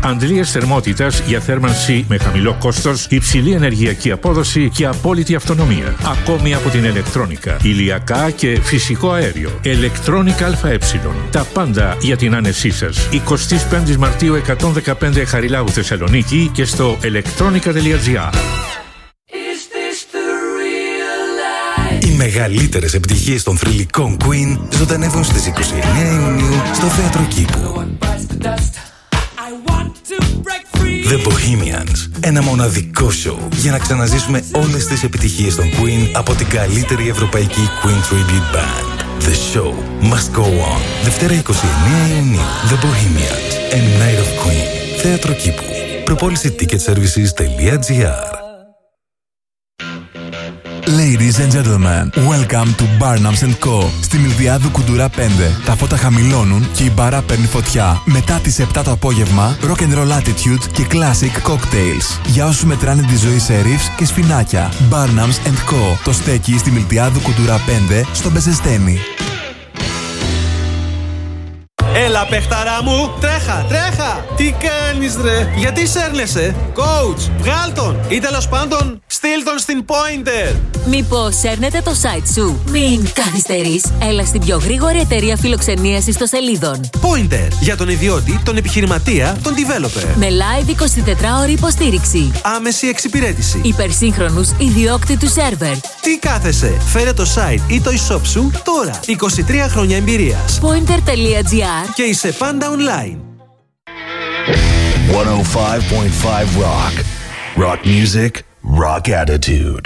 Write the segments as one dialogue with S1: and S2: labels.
S1: Αντλίες θερμότητας για θέρμανση με χαμηλό κόστος, υψηλή ενεργειακή απόδοση και απόλυτη αυτονομία. Ακόμη από την ηλεκτρόνικα, ηλιακά και φυσικό αέριο. Electronic ΑΕ. Τα πάντα για την άνεσή σας. 25 Μαρτίου 115 Χαριλάου Θεσσαλονίκη και στο electronica.gr.
S2: Οι μεγαλύτερες επιτυχίες των θρυλικών Queen ζωντανεύουν στις 29 Ιουνίου στο Θέατρο Κήπου. The Bohemians. Ένα μοναδικό σοου για να ξαναζήσουμε όλες τις επιτυχίες των Queen από την καλύτερη ευρωπαϊκή Queen Tribute Band. The show must go on. Δευτέρα 29 Ιουνίου. The Bohemians. A Night of Queen. Θέατρο Κήπου. Προπόληση ticketservices.gr.
S3: Ladies and gentlemen, welcome to Barnums & Co. Στη Μιλδιάδου Κουντουρά 5. Τα φώτα χαμηλώνουν και η μπάρα παίρνει φωτιά. Μετά τις 7 το απόγευμα, rock and roll attitude και classic cocktails. Για όσους μετράνε τη ζωή σε ρίφς και σφινάκια. Barnums & Co. Το στέκει στη Μιλδιάδου Κουντουρά 5 στο Μπεζεστένι.
S4: Έλα παιχταρά μου, τρέχα, τρέχα! Τι κάνεις ρε, γιατί σέρνεσαι? Coach, βγάλ' τον! Ή τέλος πάντων, στείλ' τον στην Pointer!
S5: Μήπως σέρνετε το site σου? Μην καθυστερείς, έλα στην πιο γρήγορη εταιρεία φιλοξενίας ιστοσελίδων.
S4: Pointer, για τον ιδιώτη, τον επιχειρηματία, τον developer.
S5: Με live 24ωρη υποστήριξη.
S4: Άμεση εξυπηρέτηση.
S5: Υπερσύγχρονους ιδιόκτητους σερβερ.
S4: Τι κάθεσαι, φέρε το site ή το e-shop σου τώρα. 23 χρόνια εμπειρίας.
S5: Pointer.gr.
S4: Και είσαι πάντα online.
S6: 105.5 Rock. Rock music, rock attitude.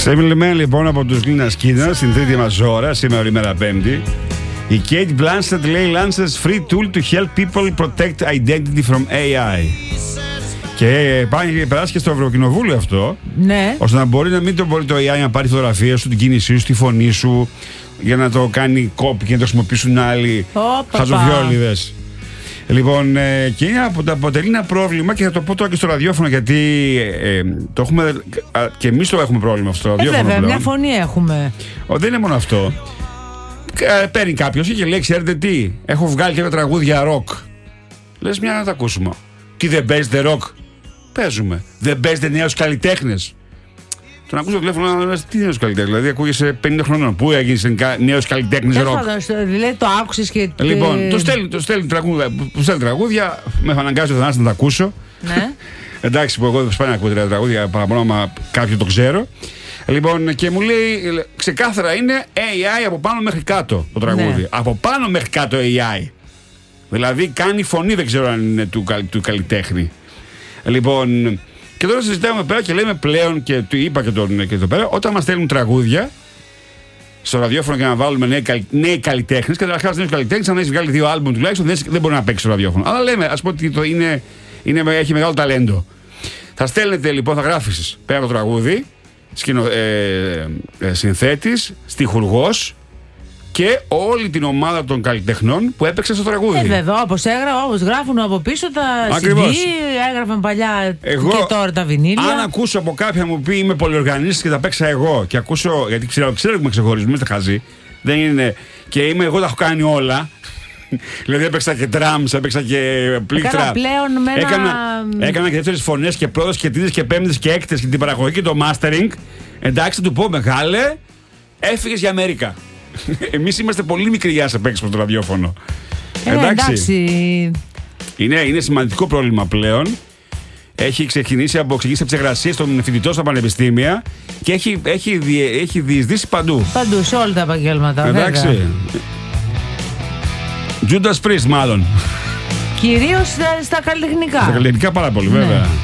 S7: Στέλνουμε λοιπόν από τους Λίνα Σκίνα στην τρίτη μας ώρα, σήμερα ημέρα Πέμπτη. Η Kate Blanchett λέει launches free tool to help people protect identity from AI. Και πάει περάσει και στο Ευρωκοινοβούλιο αυτό. Ναι. Ώστε να μπορεί να μην το μπορεί το AI να πάρει φωτογραφία σου, την κίνησή σου, τη φωνή σου, για να το κάνει copy και να το χρησιμοποιήσουν άλλοι χαζοβιόλιδες. Λοιπόν, και αποτελεί ένα πρόβλημα και θα το πω τώρα και στο ραδιόφωνο, γιατί το έχουμε, και εμείς το έχουμε πρόβλημα αυτό στο ραδιόφωνο.
S8: Βέβαια, μια φωνή έχουμε.
S7: Δεν είναι μόνο αυτό. Παίρνει κάποιος και λέει, ξέρετε τι, έχω βγάλει και τραγούδια ροκ. Λες, μια να τα ακούσουμε. Τι δεν παίζετε ροκ? Παίζουμε. Δεν παίζετε νέους καλλιτέχνες? Τον ακούς το τηλέφωνο να λες, τι νέος καλλιτέχνες? Δηλαδή ακούγεσαι 50 χρονών. Πού έγινες νέος καλλιτέχνης ροκ?
S8: Δηλαδή το άκουσες και.
S7: Λοιπόν, το στέλνει τραγούδια, με αναγκάζει ο Θανάσης να τα ακούσω. Ναι. Εντάξει, που εγώ δεν σπάνια ακούω τραγούδια παραπάνω, άμα κάποιο το ξέρω. Λοιπόν, και μου λέει, ξεκάθαρα είναι AI από πάνω μέχρι κάτω το τραγούδι. Ναι. Από πάνω μέχρι κάτω AI. Δηλαδή κάνει φωνή, δεν ξέρω αν είναι του καλλιτέχνη. Λοιπόν, και τώρα συζητάμε πέρα και λέμε πλέον, και του είπα και το πέρα, όταν μας στέλνουν τραγούδια στο ραδιόφωνο και να βάλουμε νέοι καλλιτέχνες, καταρχάς νέους καλλιτέχνες, αν έχει βγάλει 2 άλμπουμ τουλάχιστον, δεν μπορεί να παίξει στο ραδιόφωνο. Αλλά λέμε, ας πούμε ότι έχει μεγάλο ταλέντο. Θα στέλνετε λοιπόν, θα γράφεις πέρα το τραγούδι, συνθέτης, στιχουργός και όλη την ομάδα των καλλιτεχνών που έπαιξε στο τραγούδι. Βέβαια, όπως
S8: γράφουν από πίσω τα CD, έγραφαν παλιά και τώρα τα βινίλια.
S7: Αν ακούσω από κάποια μου πει είμαι πολυοργανίστης και τα παίξα εγώ, και ακούσω, γιατί ξέρω ότι είμαι ξεχωρισμό, είστε χαζοί, δεν είναι, και εγώ τα έχω κάνει όλα. Δηλαδή έπαιξα και drums, έπαιξα και πλήκτρα. Έκανα και δεύτερες φωνές και πρώτες και τρίτες και πέμπτες και έκτες και την παραγωγή και το mastering. Εντάξει, θα του πω, μεγάλε, έφυγες για Αμέρικα. Εμείς είμαστε πολύ μικροί για να σε παίξουμε στο ραδιόφωνο. Εντάξει. Είναι σημαντικό πρόβλημα πλέον. Έχει ξεκινήσει από ψεγρασίες των φοιτητών στα πανεπιστήμια και έχει διεισδύσει παντού.
S8: Παντού, σε όλα τα επαγγέλματα.
S7: Εντάξει. Judas Priest μάλλον.
S8: Κυρίως στα καλλιτεχνικά.
S7: Στα καλλιτεχνικά πάρα πολύ, βέβαια. Ναι.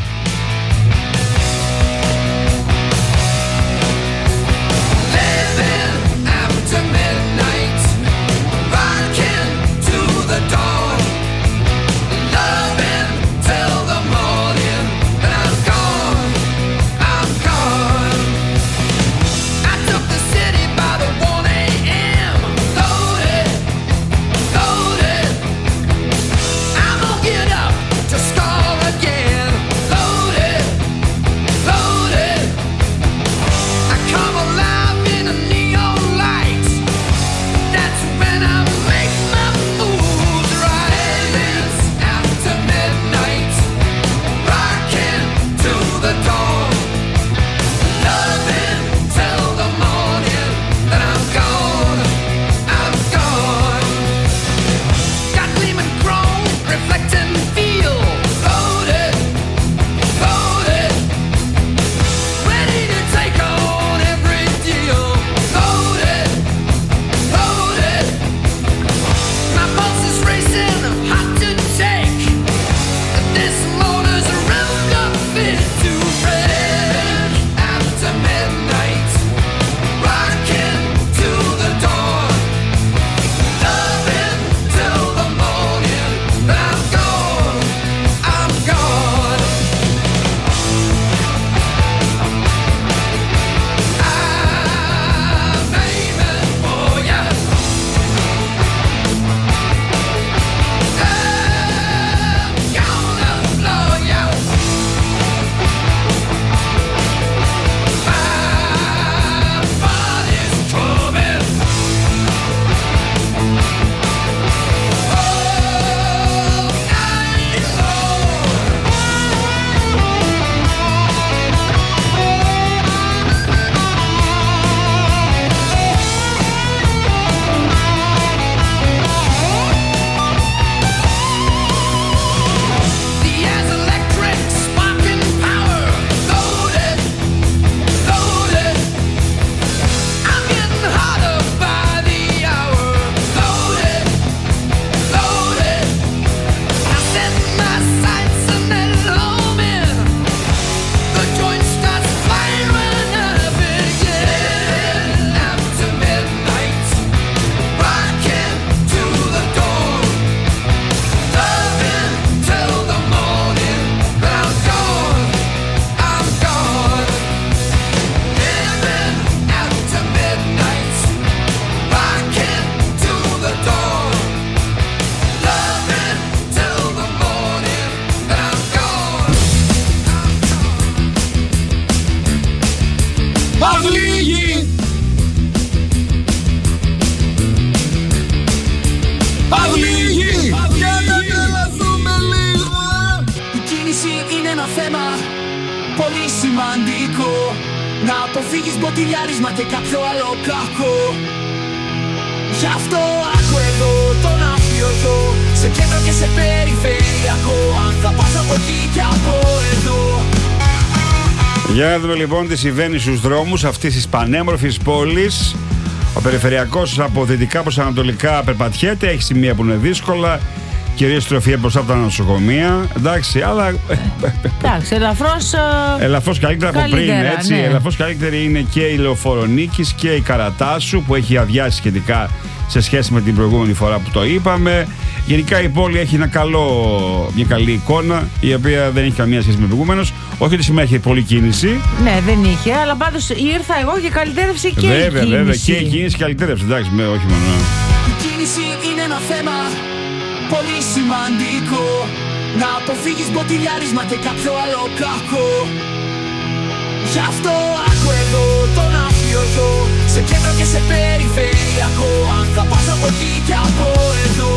S9: θέμα πολύ σημαντικό. Να αποφύγεις μποτιλιάρισμα και κάποιο άλλο κακό. Γι' αυτό άκου εδώ τον αφιωζώ, σε κέντρο και σε περιφερειακό. Αν θα πας από εκεί και από εδώ.
S7: Για να δούμε λοιπόν τι συμβαίνει στους δρόμους αυτής της πανέμορφης πόλης. Ο περιφερειακός από δυτικά προς ανατολικά περπατιέται, έχει σημεία που είναι δύσκολα, κυρίως στροφή μπροστά από τα νοσοκομεία. Εντάξει, αλλά.
S8: Εντάξει,
S7: ελαφρώς καλύτερα από πριν. Έτσι. Ναι. Ελαφρώς καλύτερη είναι και η Λεωφόρο Νίκης και η Καρατάσου που έχει αδειάσει σχετικά σε σχέση με την προηγούμενη φορά που το είπαμε. Γενικά η πόλη έχει μια καλή εικόνα, η οποία δεν έχει καμία σχέση με προηγούμενος. Όχι ότι σήμερα έχει πολλή κίνηση.
S8: Ναι, δεν είχε, αλλά πάντως ήρθα εγώ και καλυτέρευσε και η κίνηση.
S7: Βέβαια, και η κίνηση καλυτέρευσε. Εντάξει, όχι μόνο.
S9: Η κίνηση είναι ένα θέμα πολύ σημαντικό. Να αποφύγεις μποτιλιάρισμα και κάποιο άλλο κακό. Γι' αυτό άκου εδώ τον αφιωζώ, σε κέντρο και σε περιφερειακό. Αν θα πας από εκεί και από εδώ.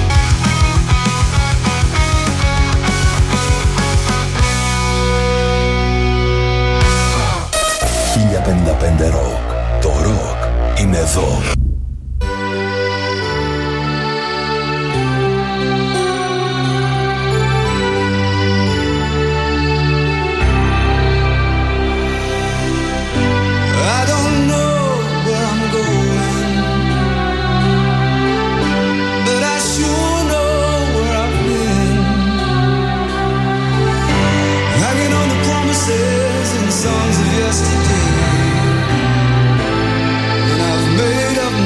S6: 1055 Rock. Το rock είναι εδώ.
S10: Songs of yesterday, and I've made up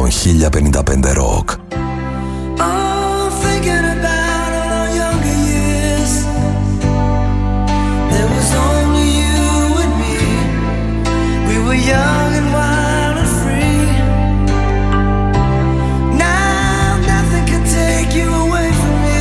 S6: στον 1055 Rock.
S10: Young and wild and free. Now nothing can take you away from me.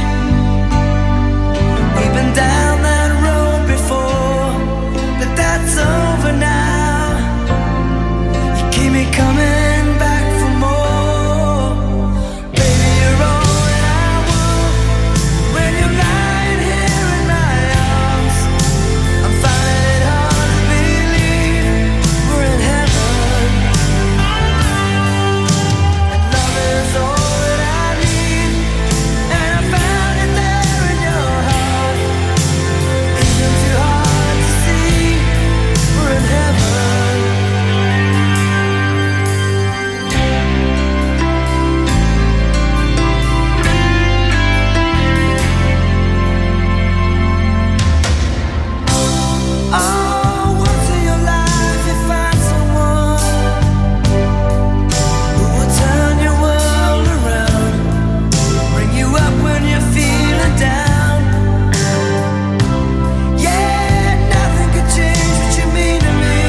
S10: We've been down that road before, but that's over now. You keep me coming back for more. Baby, you're all that I want. When you're lying here in my arms, I'm finding it hard to believe we're in heaven. And love is all that I need, and I found it there in your heart. Isn't too hard to see we're in heaven. Oh, once in your life you find someone who will turn your world around, bring you up when you're feeling down. Yeah, nothing could change what you mean to me.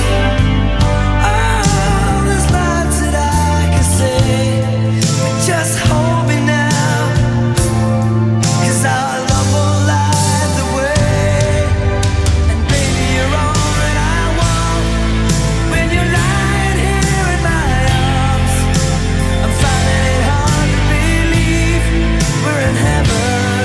S10: Oh, there's lots that I can say, but just hold me now, 'cause our love will light the way. And baby, you're all that I want. When you're lying here in my arms, I'm finding it hard to believe we're in heaven.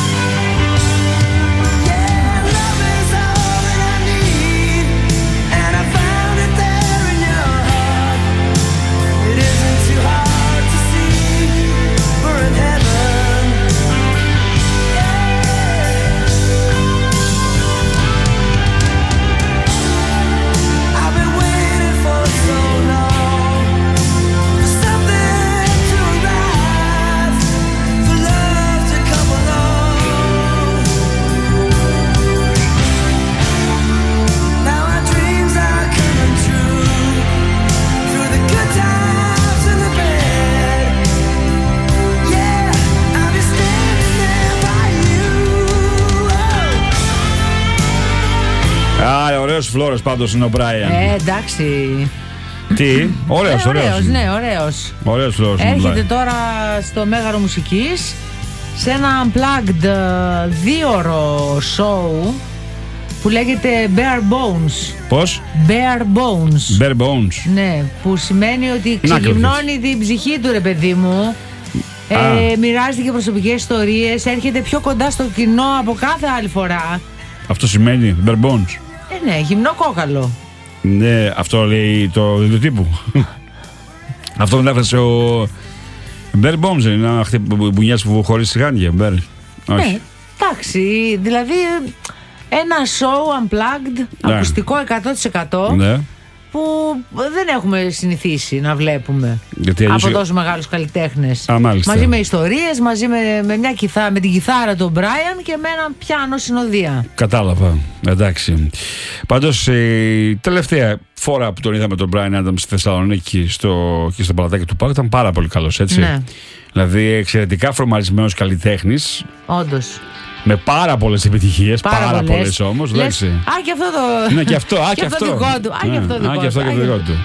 S10: Yeah, love is all that I need, and I found it there in your heart. It isn't too hard to see we're in heaven. I've been waiting for so long, for something to arrive, for love to come along. Now our dreams are coming true, through the good times and the bad. Yeah, I'll be standing there by you.
S7: Ωραίος φλόρος πάντως είναι ο Μπράιαν.
S8: Εντάξει.
S7: Τι, ωραίος, ωραίος.
S8: Ναι, ωραίος.
S7: Ωραίος φλόρος είναι ο
S8: Έρχεται
S7: Μπράιαν.
S8: τώρα στο Μέγαρο Μουσικής σε ένα unplugged 2ωρο show που λέγεται Bare Bones.
S7: Πώς?
S8: Bare Bones.
S7: Bare Bones.
S8: Ναι, που σημαίνει ότι
S7: Να
S8: ξεγυμνώνει την ψυχή του, ρε παιδί μου. Μοιράζεται και προσωπικές ιστορίες. Έρχεται πιο κοντά στο κοινό από κάθε άλλη φορά.
S7: Αυτό σημαίνει Bare Bones.
S8: Ναι, γυμνό κόκαλο.
S7: Ναι, αυτό λέει το βιντεοτύπου. Αυτό μετάφρασε ο Bare Bones, είναι ένα μπουνιάς που χωρίς σιγάνια. Bare.
S8: Ναι,
S7: Όχι.
S8: εντάξει, δηλαδή ένα show unplugged,
S7: Ναι.
S8: ακουστικό 100%,
S7: Ναι.
S8: που δεν έχουμε συνηθίσει να βλέπουμε
S7: Γιατί αλλιώς-
S8: από τόσους μεγάλους καλλιτέχνες.
S7: Α, μάλιστα.
S8: Μαζί με ιστορίες, μαζί με μια με την κιθάρα του Brian και με ένα πιάνο συνοδεία.
S7: Κατάλαβα. Εντάξει. Πάντως η τελευταία φορά που τον είδαμε τον Brian Adams στη Θεσσαλονίκη και στο παλατάκι του Πάκου ήταν πάρα πολύ καλός, έτσι.
S8: Ναι.
S7: Δηλαδή εξαιρετικά φρομαρισμένος καλλιτέχνης.
S8: Όντως.
S7: Με πάρα πολλές επιτυχίες. Πάρα πολλές όμως.
S8: Λες,
S7: Εντάξει.
S8: α, και αυτό το.
S7: Ναι, και αυτό. Α, και αυτό.
S8: δικό του. Α, και
S7: Ναι,
S8: αυτό δικό
S7: α, και
S8: του.
S7: αυτό και
S8: Α,
S7: το δικό του.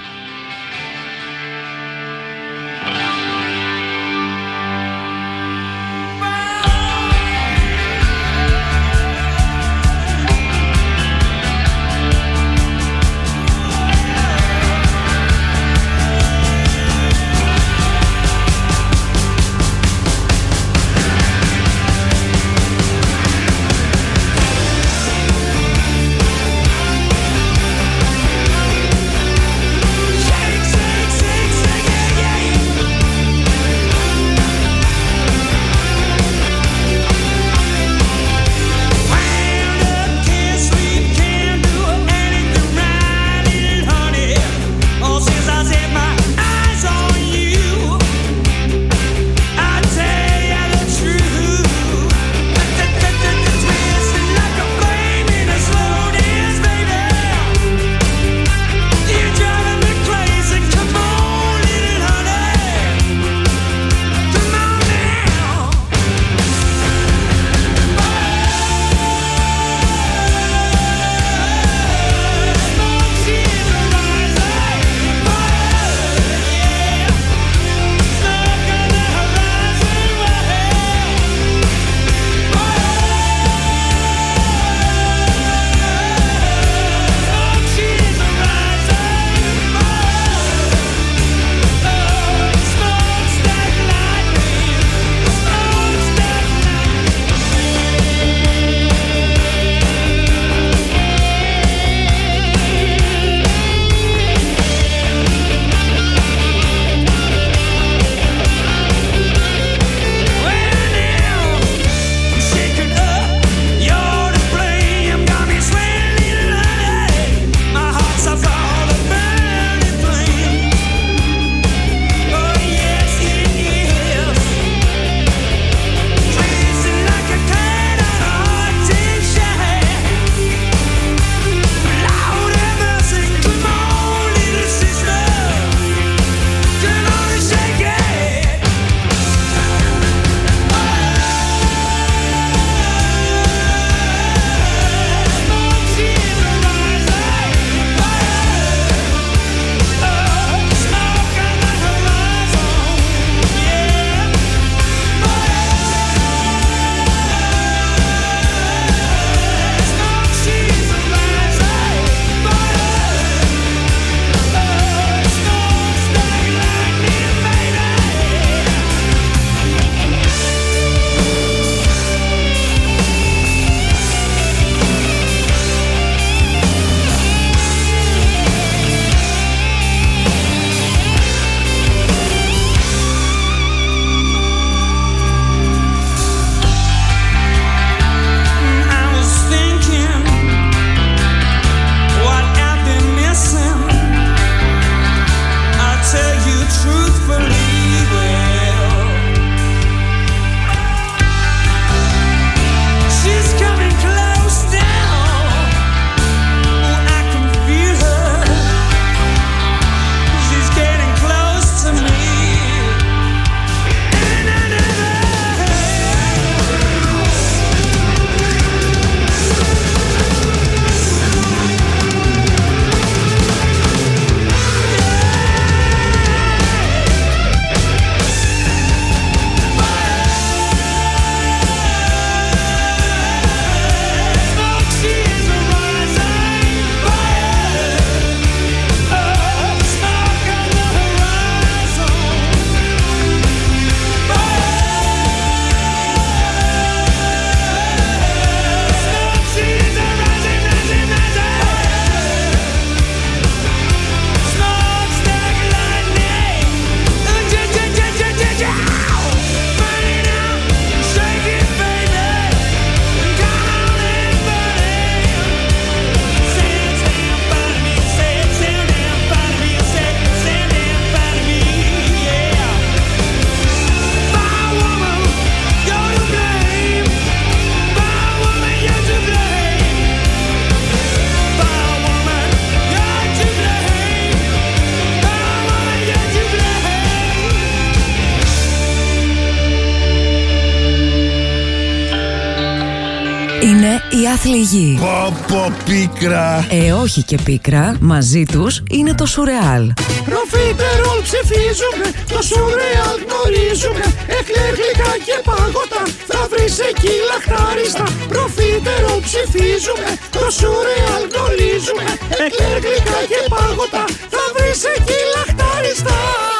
S11: είναι η άθλη γη.
S12: Πω πίκρα.
S11: Όχι και πίκρα, μαζί τους είναι το Σουρεάλ.
S9: Προφιτερόλ ψηφίζουμε, το Σουρεάλ γνωρίζουμε. Εκλέρ γλυκά και παγωτά, θα βρεις εκεί λαχτάριστα. Προφιτερόλ ψηφίζουμε, το Σουρεάλ γνωρίζουμε. Εκλέρ γλυκά και παγωτά, θα βρεις εκεί λαχτάριστα.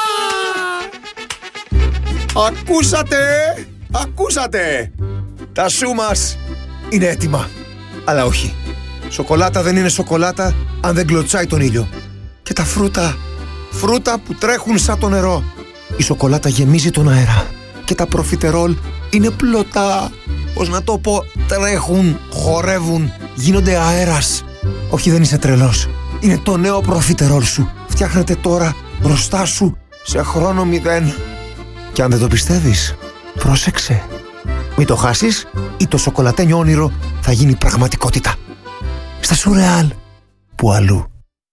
S12: Ακούσατε! Τα σου μας είναι έτοιμα. Αλλά όχι. Σοκολάτα δεν είναι σοκολάτα αν δεν κλωτσάει τον ήλιο. Και τα φρούτα που τρέχουν σαν το νερό. Η σοκολάτα γεμίζει τον αέρα. Και τα προφιτερόλ είναι πλωτά. Πώς να το πω, τρέχουν, χορεύουν, γίνονται αέρας. Όχι, δεν είσαι τρελός. Είναι το νέο προφιτερόλ σου. Φτιάχνεται τώρα μπροστά σου σε χρόνο 0. Και αν δεν το πιστεύεις, πρόσεξε. Μην το χάσεις ή το σοκολατένιο όνειρο θα γίνει πραγματικότητα. Στα Σουρεάλ, που αλλού.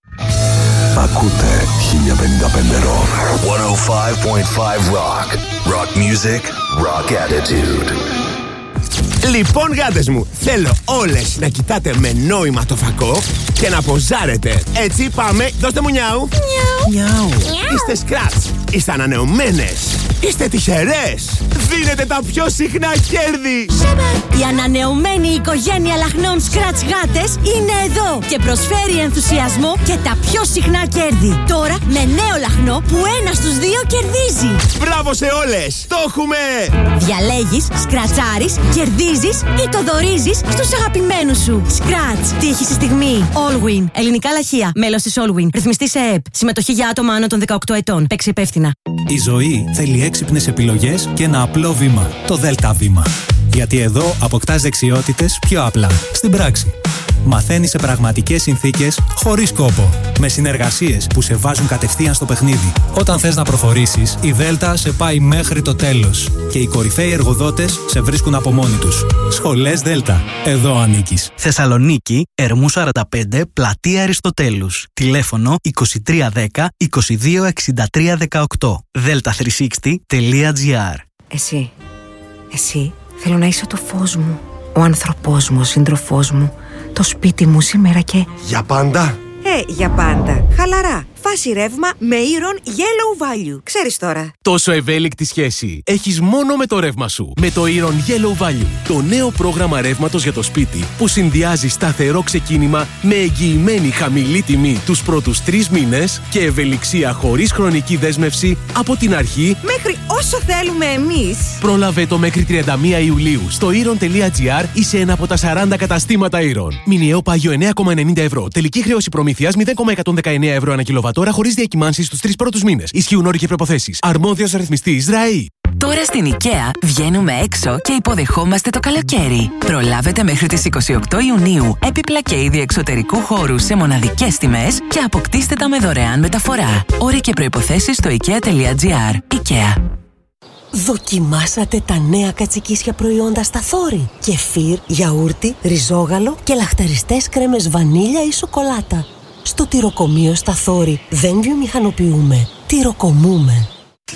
S6: Ακούτε 1055 Rock. 105.5 Rock. Rock music, rock attitude.
S13: Λοιπόν, γάτες μου, θέλω όλες να κοιτάτε με νόημα το φακό και να ποζάρετε. Έτσι, πάμε, δώστε μου νιάου. Νιάου. Είστε σκράτς, είστε ανανεωμένες, είστε τυχερές. Δίνετε τα πιο συχνά κέρδη.
S14: Η ανανεωμένη οικογένεια λαχνών Scratch γάτες είναι εδώ και προσφέρει ενθουσιασμό και τα πιο συχνά κέρδη. Τώρα με νέο λαχνό που 1 στους 2 κερδίζει.
S13: Μπράβο σε όλες, το έχουμε!
S14: Διαλέγεις, σκρατσάρεις, κερδίζεις ή το δωρίζεις στους αγαπημένους σου. Scratch, τύχη στη στιγμή. Allwin, ελληνικά λαχεία, μέλος της Allwin. Ρυθμιστή σε ΕΕΠ. Συμμετοχή για άτομα άνω των 18 ετών. Παίξει υπεύθυνα.
S15: Η ζωή θέλει έξυπνες επιλογές και ένα απλό βήμα. Το ΔΕΛΤΑ βήμα. Γιατί εδώ αποκτάς δεξιότητες πιο απλά, στην πράξη. Μαθαίνεις σε πραγματικές συνθήκες, χωρίς κόπο. Με συνεργασίες που σε βάζουν κατευθείαν στο παιχνίδι. Όταν θες να προχωρήσεις, η ΔΕΛΤΑ σε πάει μέχρι το τέλος. Και οι κορυφαίοι εργοδότες σε βρίσκουν από μόνοι τους. Σχολές ΔΕΛΤΑ. Εδώ ανήκεις.
S16: Θεσσαλονίκη, Ερμού 45, Πλατεία Αριστοτέλους. Τηλέφωνο 2310 22 63 18. delta360.gr.
S17: Εσύ, θέλω να είσαι το φως μου, ο άνθρωπός μου, ο σύντροφός μου, το σπίτι μου σήμερα και...
S12: Για πάντα?
S17: Για πάντα. Χαλαρά. Φάση ρεύμα με Iron Yellow Value. Ξέρεις τώρα.
S18: Τόσο ευέλικτη σχέση έχεις μόνο με το ρεύμα σου. Με το Iron Yellow Value. Το νέο πρόγραμμα ρεύματος για το σπίτι που συνδυάζει σταθερό ξεκίνημα με εγγυημένη χαμηλή τιμή τους πρώτους 3 μήνες και ευελιξία χωρίς χρονική δέσμευση από την αρχή
S17: μέχρι όσο θέλουμε εμείς.
S18: Πρόλαβε το μέχρι 31 Ιουλίου στο iron.gr ή σε ένα από τα 40 καταστήματα Iron. Μηνιαίο πάγιο 9,90 ευρώ. Τελική χρέωση προμήθειας 0,119 ευρώ ανά κιλοβατόρα χωρίς διακυμάνσεις στους 3 πρώτους μήνες. Ισχύουν όροι και προϋποθέσεις. Αρμόδιος ρυθμιστής ΡΑΗ.
S11: Τώρα στην IKEA βγαίνουμε έξω και υποδεχόμαστε το καλοκαίρι. Προλάβετε μέχρι τις 28 Ιουνίου έπιπλα και είδη εξωτερικού χώρου σε μοναδικές τιμές και αποκτήστε τα με δωρεάν μεταφορά. Όροι και προϋποθέσεις στο IKEA.gr. IKEA.
S19: Δοκιμάσατε τα νέα κατσικίσια προϊόντα στα Θόρη. Κεφίρ, γιαούρτι, ριζόγαλο και λαχταριστές κρέμες βανίλια ή σοκολάτα. Στο τυροκομείο στα Θόρη δεν βιομηχανοποιούμε, τυροκομούμε.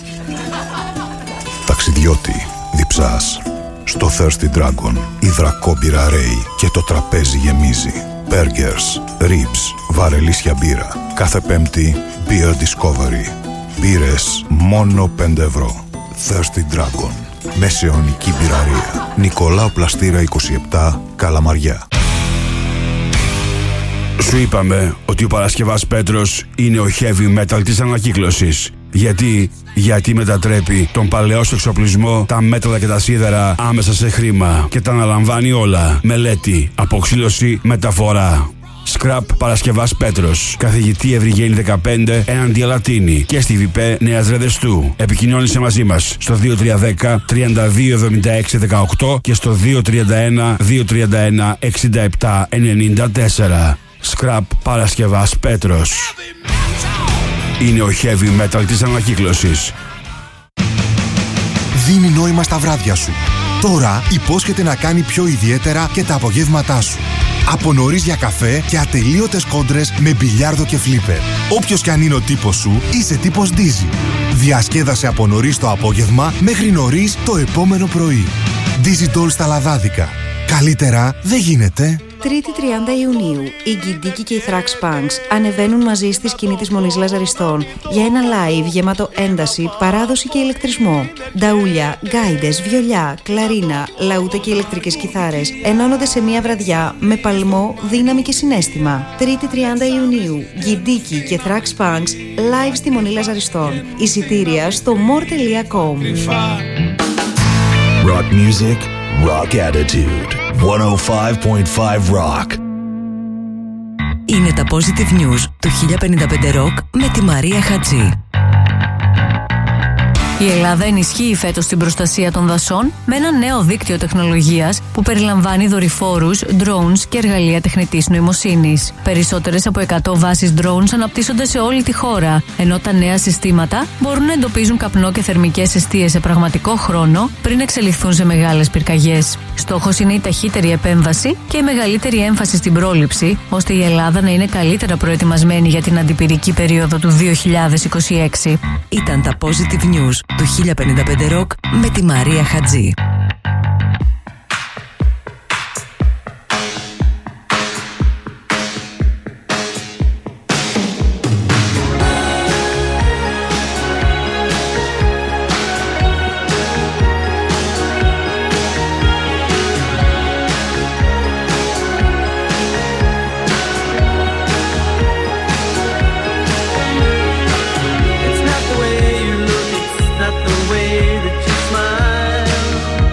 S6: Ταξιδιώτη, διψάς. Στο Thirsty Dragon, υδρακόμπυρα ρέει και το τραπέζι γεμίζει. Burgers, ribs, βαρελίσια μπύρα. Κάθε Πέμπτη, Beer Discovery. Μπύρες μόνο 5 ευρώ. Thirsty Dragon. Μεσαιωνική μπυραρία. Νικολάου Πλαστήρα 27, Καλαμαριά.
S7: Σου είπαμε ότι ο Παρασκευάς Πέτρος είναι ο heavy metal της ανακύκλωσης. Γιατί μετατρέπει τον παλαιό σου εξοπλισμό, τα μέταλλα και τα σίδερα άμεσα σε χρήμα και τα αναλαμβάνει όλα. Μελέτη, αποξήλωση, μεταφορά. Scrap Παρασκευάς Πέτρος. Καθηγητή Ευρυγένη 15 έναντι Λατίνη και στη ΒΠ Νέας Ρεδεστού. Επικοινώνησε μαζί μας στο 2310 3276 18 και στο 231 231 67 94. Scrap Παρασκευάς Πέτρος. Είναι ο heavy metal της ανακύκλωσης.
S20: Δίνει νόημα στα βράδια σου. Τώρα υπόσχεται να κάνει πιο ιδιαίτερα και τα απογεύματά σου. Από νωρίς για καφέ και ατελείωτες κόντρες με μπιλιάρδο και φλίπερ. Όποιος κι αν είναι ο τύπος σου, είσαι τύπος Dizzy. Διασκέδασε από νωρίς το απόγευμα μέχρι νωρίς το επόμενο πρωί. Dizzy Doll στα λαδάδικα. Καλύτερα δεν γίνεται.
S17: 3η 30 Ιουνίου, η Γκιντίκη και οι Thrax Punks ανεβαίνουν μαζί στη σκηνή της Μονής Λαζαριστών για ένα live γεμάτο ένταση, παράδοση και ηλεκτρισμό. Νταούλια, γκάιντες, βιολιά, κλαρίνα, λαούτα και ηλεκτρικές κιθάρες ενώνονται σε μία βραδιά με παλμό, δύναμη και συναίσθημα. 3η 30 Ιουνίου, Γκιντίκη και Thrax Punks live στη Μονή Λαζαριστών. Εισιτήρια στο more.com.
S21: Rock music, rock attitude. 105.5 Rock.
S11: Είναι τα Positive News του 1055 Rock με τη Μαρία Χατζή. Η Ελλάδα ενισχύει φέτος την προστασία των δασών με ένα νέο δίκτυο τεχνολογίας που περιλαμβάνει δορυφόρους, drones και εργαλεία τεχνητής νοημοσύνης. Περισσότερες από 100 βάσεις drones αναπτύσσονται σε όλη τη χώρα, ενώ τα νέα συστήματα μπορούν να εντοπίζουν καπνό και θερμικές εστίες σε πραγματικό χρόνο πριν εξελιχθούν σε μεγάλες πυρκαγιές. Στόχος είναι η ταχύτερη επέμβαση και η μεγαλύτερη έμφαση στην πρόληψη, ώστε η Ελλάδα να είναι καλύτερα προετοιμασμένη για την αντιπυρική περίοδο του 2026. Ήταν τα Positive News του 1055 Rock με τη Μαρία Χατζή.
S10: It's not the way you look, it's not the way that you smile.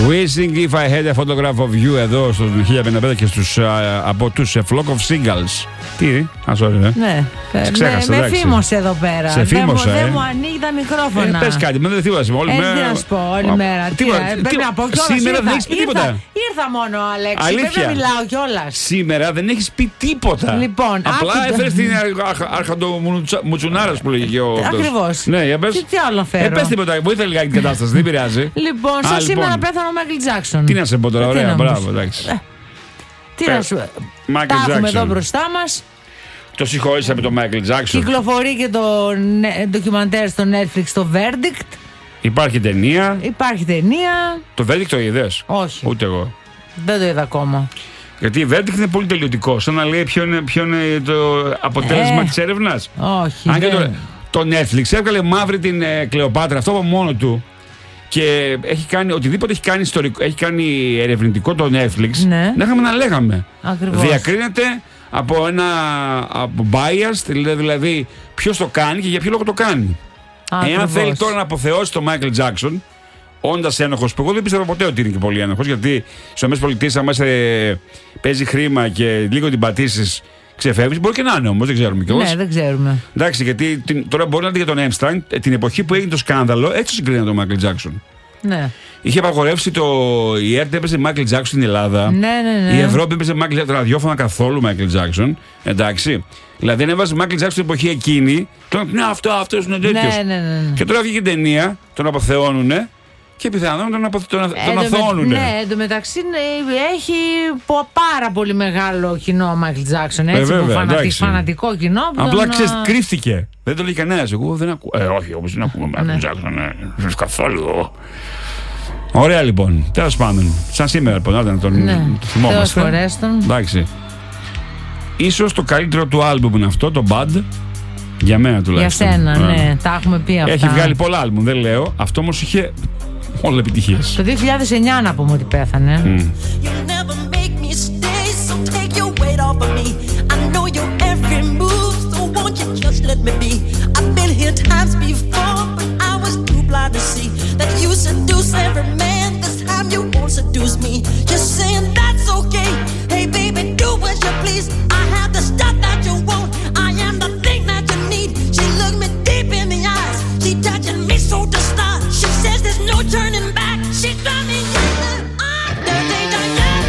S7: Wishing if I had a photograph of you εδώ στον 1055 και από τους A Flock of Seagulls. Τι, sorry,
S8: ναι. Με φήμωσε εδώ πέρα.
S7: Σε φήμωσα,
S8: δεν μου ανοίγει τα μικρόφωνα.
S7: Πες κάτι, δεν θύμωσε όλη μέρα.
S8: Τι να σου πω, όλη μέρα. Πρέπει να πω κιόλας.
S7: Σήμερα δεν έχεις πει τίποτα.
S8: Ήρθα μόνο, Αλέξη. Πρέπει να μιλάω κιόλας.
S7: Σήμερα δεν έχεις πει τίποτα.
S8: Λοιπόν,
S7: απλά έφερες την αρχαντομουτσουνάρας που λέγει ο.
S8: Ακριβώς.
S7: Ναι, για πες.
S8: Τι άλλο φέρω.
S7: Πες τίποτα, βοήθα λιγάκι την κατάσταση, δεν πειράζει.
S8: Λοιπόν, σαν σήμερα πέθανε ο Μάικλ Τζάκσον.
S7: Τι να σε πω τώρα, ωραία, μπράβο, εντάξει.
S8: Τι να σου πω. Τα έχουμε εδώ μπροστά μας.
S7: Το συγχώρησα με τον Μάικλ Τζάκσον.
S8: Κυκλοφορεί και το ντοκιμαντέρ στο Netflix, το Verdict.
S7: Υπάρχει ταινία. Το Verdict το είδες?
S8: Όχι.
S7: Ούτε εγώ.
S8: Δεν το είδα ακόμα.
S7: Γιατί η Verdict είναι πολύ τελειωτικό. Σαν να λέει ποιο είναι το αποτέλεσμα της έρευνας.
S8: Όχι.
S7: Αν και το Netflix έβγαλε μαύρη την Κλεοπάτρα αυτό από μόνο του. Και έχει κάνει οτιδήποτε έχει κάνει ιστορικό, έχει κάνει ερευνητικό το Netflix.
S8: Ναι.
S7: Να είχαμε να λέγαμε.
S8: Ακριβώς.
S7: Διακρίνεται από από bias, δηλαδή ποιος το κάνει και για ποιο λόγο το κάνει. Εάν θέλει τώρα να αποθεώσει τον Μάικλ Τζάκσον, όντας ένοχος, που εγώ δεν πίστευα ποτέ ότι είναι και πολύ ένοχος, γιατί στις ΗΠΑ, άμα παίζει χρήμα και λίγο την πατήσεις, ξεφεύγεις, μπορεί και να είναι όμως, δεν ξέρουμε κιόλας.
S8: Ναι, δεν ξέρουμε.
S7: Εντάξει, γιατί τώρα μπορεί να είναι για τον Έμστρανγκ, την εποχή που έγινε το σκάνδαλο, έτσι συγκρίνεται τον Μάικλ Τζάκσον.
S8: Ναι.
S7: Είχε απαγορεύσει η ΕΡΤ έπαιζε Μάικλ Τζάκσον στην Ελλάδα.
S8: Ναι.
S7: Η Ευρώπη έπαιζε Μάικλ Τζάκσον, ραδιόφωνα καθόλου Μάικλ Τζάκσον. Εντάξει. Δηλαδή αν έβαζε Μάικλ Τζάκσον στην εποχή εκείνη, τον ναι, αυτός είναι τέτοιος.
S8: Ναι.
S7: Και τώρα βγήκε η ταινία, τον αποθεώνουνε και πιθανόν τον αθώνουνε.
S8: Ναι, εντωμεταξύ έχει πάρα πολύ μεγάλο κοινό ο Μάικλ Τζάκσον. Έτσι, φανατικό κοινό.
S7: Απλά κρύφτηκε. Δεν το λέει κανένας. Εγώ δεν ακούω. Όχι, όπως δεν ακούω Μάικλ Τζάκσον. Καθόλου. Ωραία λοιπόν. Τέλος πάντων. Σαν σήμερα λοιπόν, να τον θυμόμαστε. Εντάξει. Ίσως το καλύτερο του άλμπουμ είναι αυτό, το Bad. Για μένα τουλάχιστον.
S8: Για σένα, ναι. Τα έχουμε πει αυτά.
S7: Έχει βγάλει πολλά άλμπουμ, δεν λέω. Αυτό όμως είχε όλα επιτυχίες.
S8: Το 2009 να πούμε ότι πέθανε.
S10: Seduce me, just saying that's okay. Hey baby, do as you please. I have the stuff that you want. I am the thing that you need. She looked me deep in the eyes. She touching me so to start. She says there's no turning back. She got me yelling.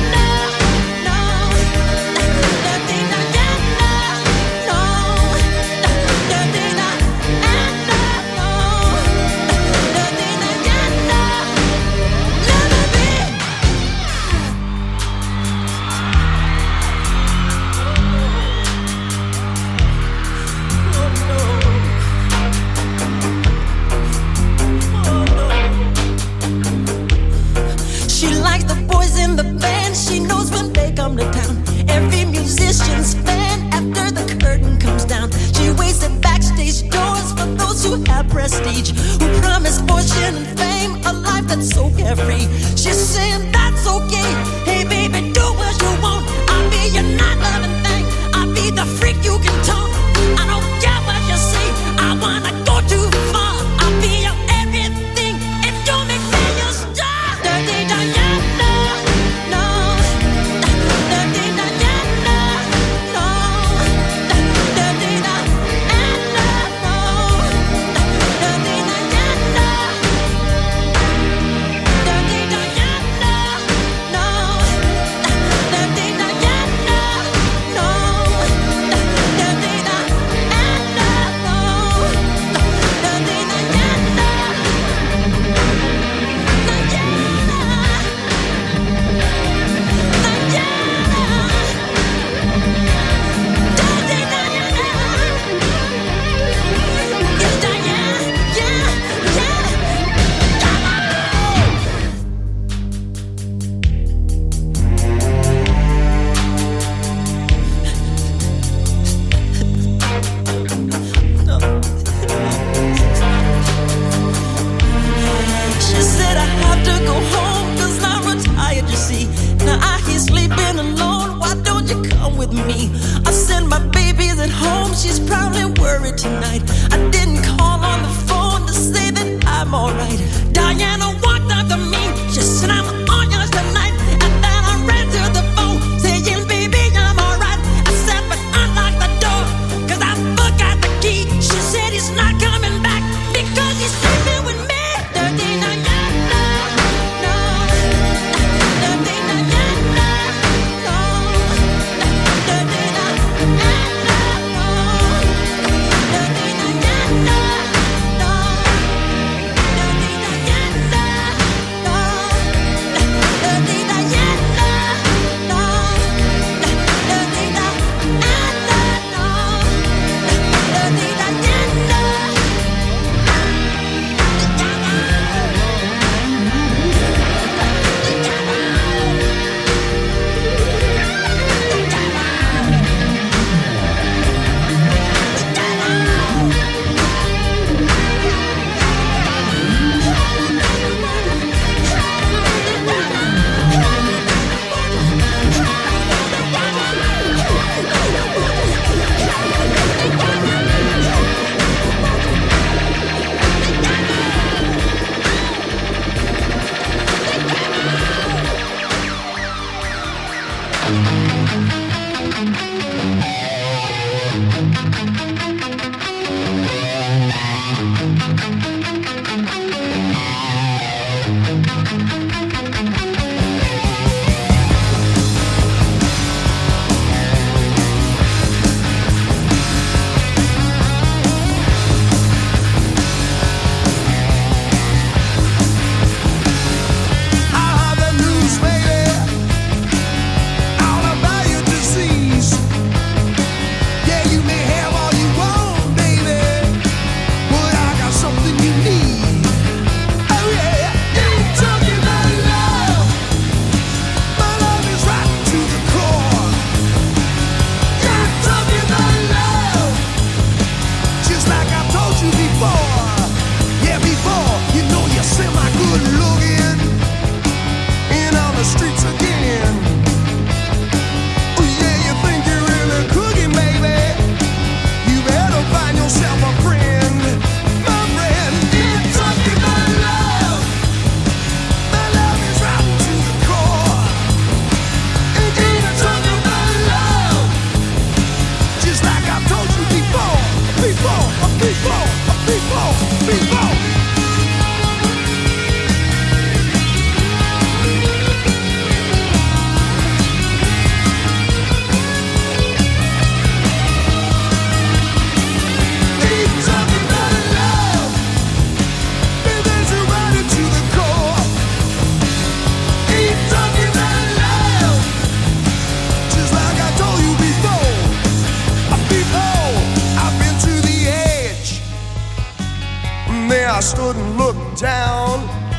S10: I stood and looked down.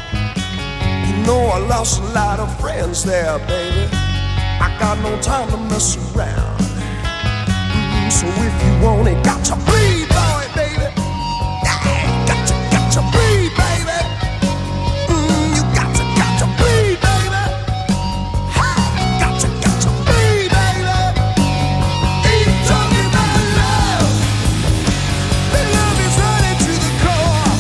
S10: You know I lost a lot of friends there, baby. I got no time to mess around. So if you want it, got to bleed, boy, baby. Yeah, got to bleed, baby. You got to bleed, baby. Got to bleed, baby. Ain't talking about love. The love is running to the core.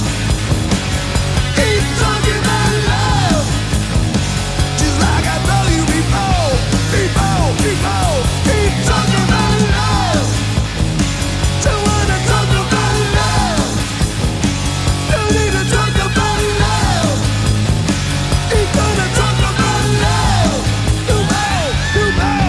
S10: Ain't talking about love. Just like I told you before. Ain't talking about love. Don't wanna talk about love. Don't need to talk about love. Ain't gonna talk about love. You know.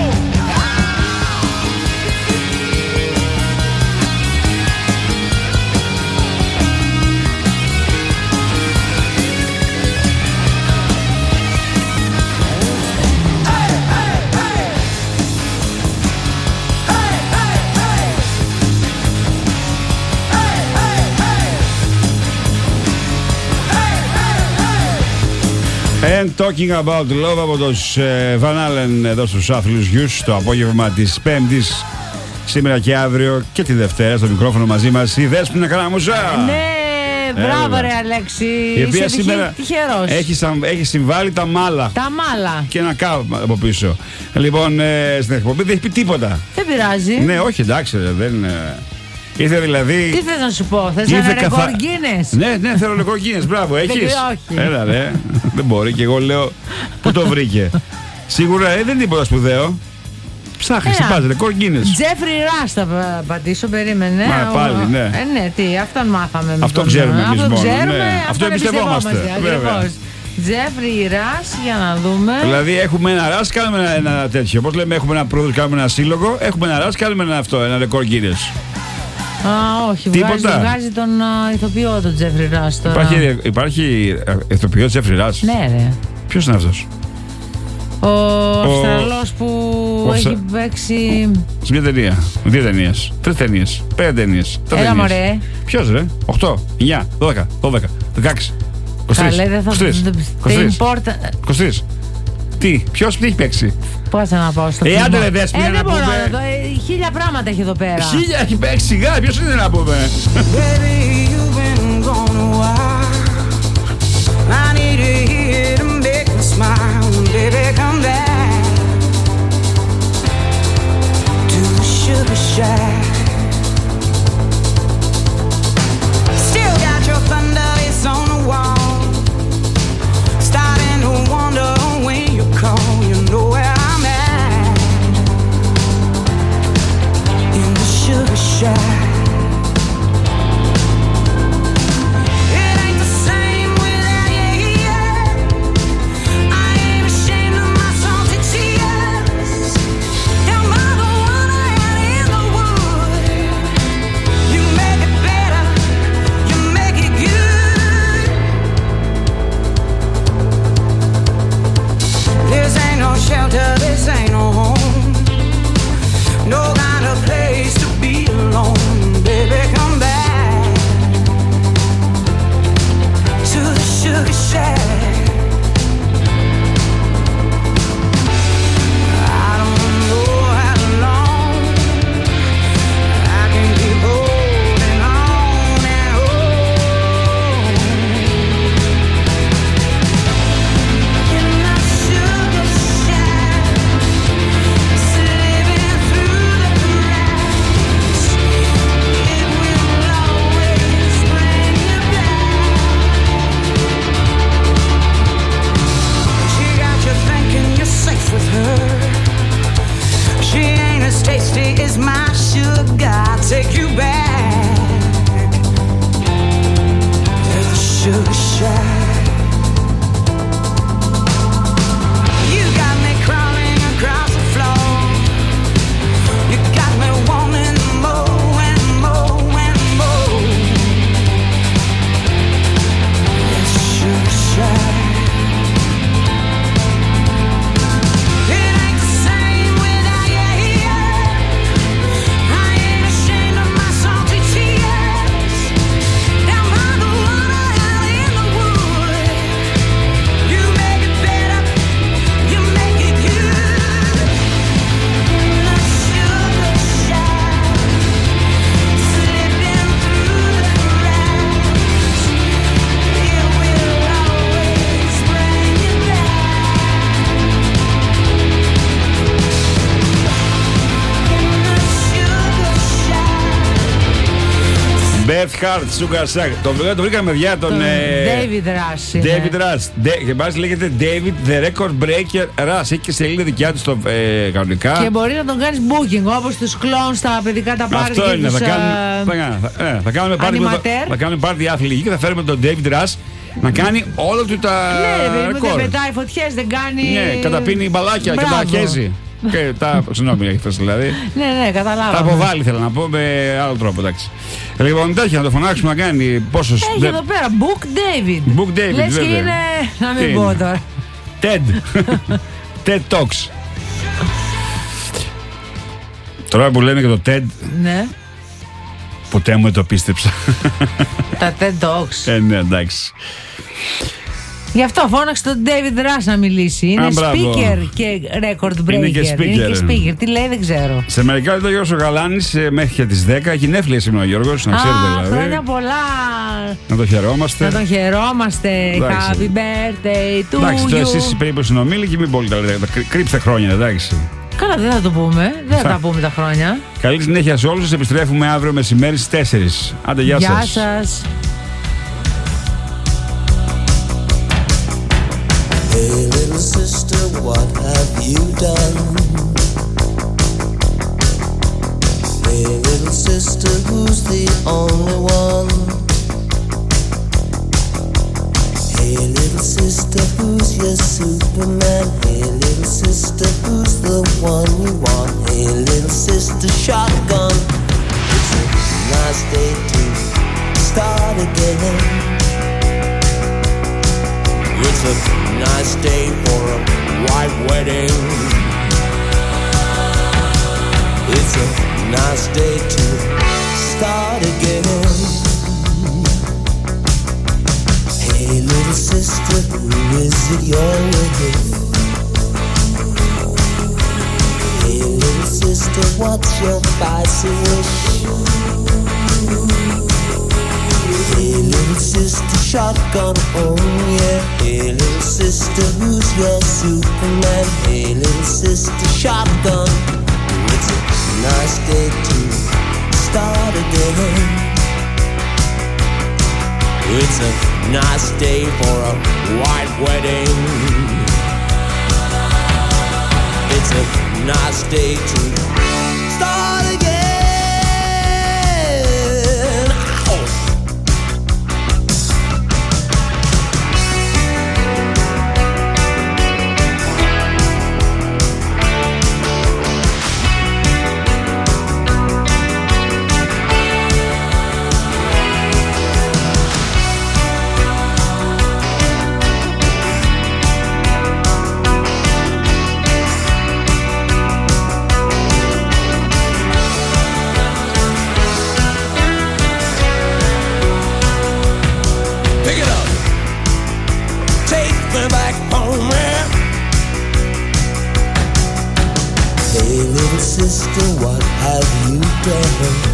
S7: And talking about love από τους Van Allen εδώ στους Άθλιους Γιους το απόγευμα της Πέμπτης, σήμερα και αύριο και τη Δευτέρα στο μικρόφωνο μαζί μας η Δέσποινα Καραμουζά.
S8: Ναι, μπράβο ρε Αλέξη,
S7: η οποία
S8: είσαι
S7: σήμερα
S8: τυχερός.
S7: έχει συμβάλει τα μάλα.
S8: Τα μάλα.
S7: Και ένα κάβ από πίσω. Λοιπόν, στην εκπομπή δεν έχει πει τίποτα.
S8: Δεν πειράζει.
S7: Ναι, όχι, εντάξει, δεν. Ήρθε δηλαδή.
S8: Τι θες να σου πω, θες ένα ρεκόρ Guinness?
S7: Ναι, θέλω ρεκόρ Guinness, μπράβο, έχεις?
S8: Όχι.
S7: Έλα ρε, δεν μπορεί και εγώ λέω πού το βρήκε. Σίγουρα δεν είναι τίποτα σπουδαίο. Ψάχνεις, πας ρεκόρ Guinness.
S8: Τζέφρι Ρας θα πατήσω, περίμενε.
S7: Μα πάλι, ναι.
S8: Ναι, τι, αυτόν μάθαμε.
S7: Αυτό ξέρουμε εμείς μόνο. Αυτό
S8: εμπιστευόμαστε. Ακριβώς. Τζέφρι Ρας, για να δούμε.
S7: Δηλαδή έχουμε ένα Ρας, κάνουμε ένα τέτοιο. Όπως λέμε, έχουμε ένα πρόεδρο, κάνουμε ένα σύλλογο. Έχουμε ένα Ρας, κάνουμε ένα ρεκόρ Guinness.
S8: Όχι, βγάζει τον ηθοποιό τον Τζέφρι Ρας τώρα.
S7: Υπάρχει ηθοποιό Τζέφρι Ρας?
S8: Ναι ρε.
S7: Ποιος είναι αυτός?
S8: Ο Αυστραλός που έχει παίξει
S7: σε μια ταινία, 2 ταινίες, 3 ταινίες, 5 ταινίες.
S8: Έλα μωρέ.
S7: Ποιος ρε? 8, 9, 12, 12, 16, 23. Τι, ποιος τι έχει παίξει?
S8: Πώς να πάω στο
S7: άντε ρε Δέσποινα να πούμε.
S8: Χίλια πράγματα έχει εδώ πέρα.
S7: Χίλια έχει παίξει, σιγά, ποιος είναι να πούμε?
S10: Still got your thunder, it's on the wall. Starting to wonder when you call, you know where I'm at. is my sugar. I'll take you back to the sugar shack. You got me crawling across the floor. You got me wanting more and more and more. The sugar shack.
S7: Beth Hart, Sugar Shack. Το βρήκαμε διά τον
S8: David Rush.
S7: David Rush. Και μπας λέγεται David The Record Breaker Rush. Έχει και σελίδα δικιά του στο κανονικά.
S8: Και μπορεί να τον κάνεις booking όπως τους κλόν στα παιδικά τα πάρτι.
S7: Αυτό είναι. Θα κάνουμε πάρτι άθλη και θα φέρουμε τον David Rush να κάνει όλα του τα
S8: ρεκόρ. Δεν πετάει φωτιές, δεν κάνει.
S7: Ναι, καταπίνει μπαλάκια και τα χέζει. Και τα. Συγγνώμη, έχει φτάσει δηλαδή.
S8: Ναι, καταλάβαμε.
S7: Τα αποβάλλει, θέλω να πω, με άλλο τρόπο, εντάξει. Λοιπόν, τέτοια να το φωνάξουμε να κάνει πόσο.
S8: Έχει εδώ πέρα Book David.
S7: Book David,
S8: λες
S7: βέβαια.
S8: Και είναι. Να μην πω τώρα.
S7: TED Talks. Τώρα που λένε και το TED.
S8: Ναι.
S7: Ποτέ μου δεν το πίστεψα.
S8: Τα TED Talks.
S7: Ναι, εντάξει.
S8: Γι' αυτό φώναξε τον David Rush να μιλήσει. Είναι speaker και record breaker.
S7: Είναι και speaker.
S8: Τι λέει δεν ξέρω.
S7: Σε μερικά λεπτά ο Γιώργος ο Γαλάνης μέχρι και τις 10 έχει νέφλια σήμερα ο Γιώργος, να ξέρετε δηλαδή.
S8: Χρόνια πολλά.
S7: Να το χαιρόμαστε.
S8: Να τον χαιρόμαστε. Happy birthday to you.
S7: Εντάξει, τώρα εσείς περίπου συνομίλοι και μην πολύ τα λέτε. Κρύψτε χρόνια, εντάξει.
S8: Καλά, δεν θα το πούμε. Δεν θα τα πούμε τα χρόνια.
S7: Καλή συνέχεια σε όλους. Επιστρέφουμε αύριο μεσημέρι στις 4. Άντε, γεια σας.
S8: Γεια σας.
S10: Hey little sister, what have you done? Hey little sister, who's the only one? Hey little sister, who's your Superman? Hey little sister, who's the one you want? Hey little sister, shotgun. It's a nice day to start again. It's a nice day for a white wedding. It's a nice day to start again. Hey little sister, who is it you're with? Hey little sister, what's your spicy wish? Hey little sister, shotgun, oh yeah. Hey little sister, who's your Superman? Hey little sister, shotgun. It's a nice day to start again. It's a nice day for a white wedding. It's a nice day to start again. Sister, what have you done?